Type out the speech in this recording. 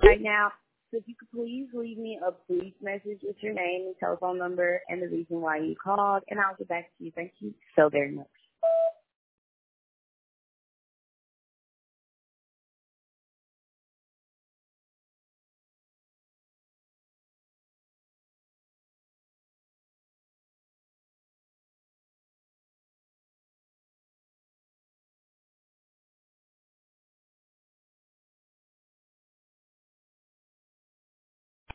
right now. So if you could please leave me a brief message with your name and telephone number and the reason why you called, and I'll get back to you. Thank you so very much.